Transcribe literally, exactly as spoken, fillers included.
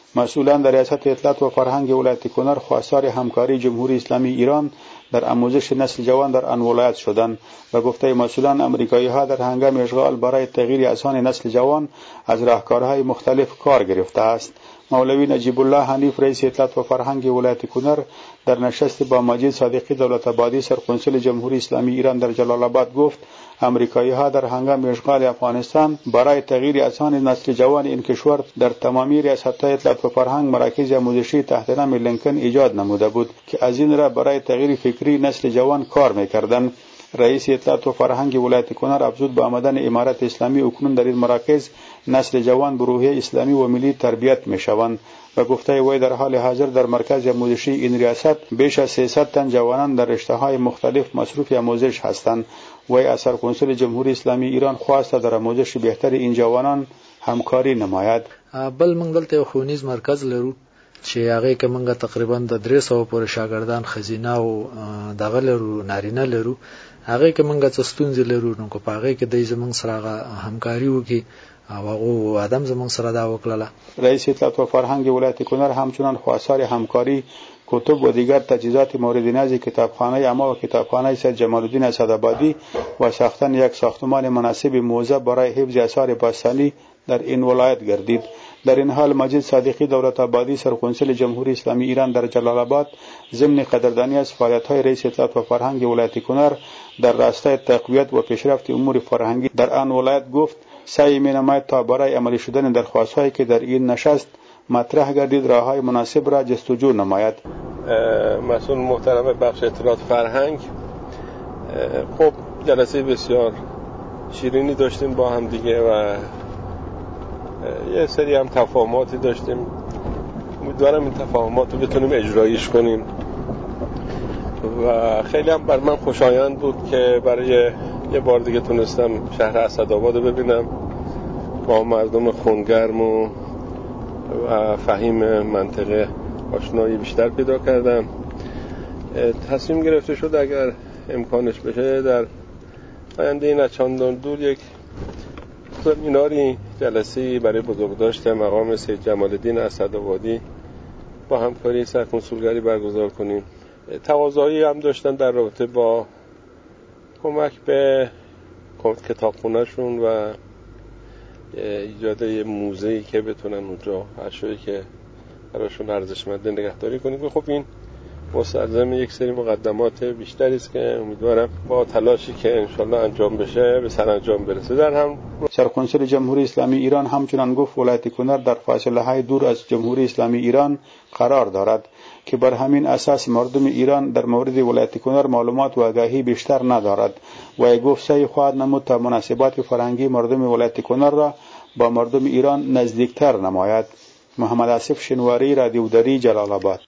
مسئولان در ریاست اطلاعات و فرهنگ ولایت کنر خواستار همکاری جمهوری اسلامی ایران در آموزش نسل جوان در آن ولایت شدند و گفته مسئولان امریکایی ها در هنگام اشغال برای تغییر اذهان نسل جوان از راهکارهای مختلف کار گرفته است. مولوی نجیب الله حنیف رئیس اطلاعات و فرهنگ ولایت کنر در نشست با مجید صادقی دولت آبادی سرقنصل جمهوری اسلامی ایران در جلال آباد گفت امریکایی ها در هنگام اشغال افغانستان برای تغییر اذهان نسل جوان این کشور در تمامی ریاست‌های اطلاعات و فرهنگ مراکز آموزشی تحت نام لینکن ایجاد نموده بود که از این را برای تغییر فکری نسل جوان کار می‌کردند. رئیس اطلاعات و فرهنگ ولایت کنر افزود با آمدن امارت اسلامی اکنون در این مراکز نسل جوان به روحیه اسلامی و ملی تربیت می‌شوند و گفته وی در حال حاضر در مرکز آموزشی این ریاست بیش از سیصد تن جوانان در رشته‌های مختلف مصروف آموزش هستند. وی از سرقنصل جمهوری اسلامی ایران خواست در آموزش بهتر این جوانان همکاری نماید. بل موږ دلته ښوونیز مرکز لرو چې هغه کې موږ تقریبا د درې سوه پورې شاګردان خزینه او دغه لرو نارینه لرو. هغه کې موږ څه ستونزې لرو نو په هغه کې د زموږ سره همکاري وکړي او هغه ادم زموږ سره دا وکړه. رئیس اطلاعات و فرهنگ ولایت کنر همچنان خواستار همکاری کتب و دیگر تجهیزات مورد نیاز کتابخانه عامه و کتابخانه سید جمال الدین اسدآبادی و ساختن یک ساختمان مناسب موزه برای حفظ آثار باستانی در این ولایت گردید. در این حال مجید صادقی دولت آبادی سرقنصل جمهوری اسلامی ایران در جلال آباد ضمن قدردانی از فعالیت‌های رئیس اطلاعات و فرهنگ ولایت کنر در راستای تقویت و پیشرفت امور فرهنگی در آن ولایت گفت سعی می‌نماید تا برای عملی شدن درخواست‌هایی که در این نشست مطرح گردید راه‌های مناسب را جستجو نماید. مسئول محترم بخش اطلاعات فرهنگ، خب جلسه بسیار شیرینی داشتیم با هم دیگه و یه سری هم تفاهماتی داشتیم. امیدوارم این تفاهمات رو بتونیم اجرایش کنیم و خیلی هم بر من خوشایند بود که برای یه بار دیگه تونستم شهر اسدآباد رو ببینم، با مردم خونگرم و و فهیم منطقه آشنایی بیشتر پیدا کردم. تصمیم گرفته شد اگر امکانش بشه در آینده نچندان دور یک سمیناری جلسه‌ای برای بزرگداشت مقام سید جمال الدین اسدآبادی با همکاری سرکنسولگری برگزار کنیم. تقاضایی هم داشتن در رابطه با کمک به کتابخونه‌شون و ایجاد یه موزه‌ای که بتونن اونجا اشیایی که براشون ارزشمنده نگهداری کنیم. خب این مستلزم یک سری مقدمات بیشتری است که امیدوارم با تلاشی که انشالله انجام بشه به سرانجام برسه. در هم سرقنصل جمهوری اسلامی ایران همچنان گفت ولایت کنر در فاصله های دور از جمهوری اسلامی ایران قرار دارد که بر همین اساس مردم ایران در مورد ولایت کنر معلومات و آگاهی بیشتر ندارد و گفت سعی خواهد نمود تا مناسبات فرهنگی مردم ولایت کنر را با مردم ایران نزدیکتر نماید. محمد آصف شنواری، رادیو دری، جلال آباد.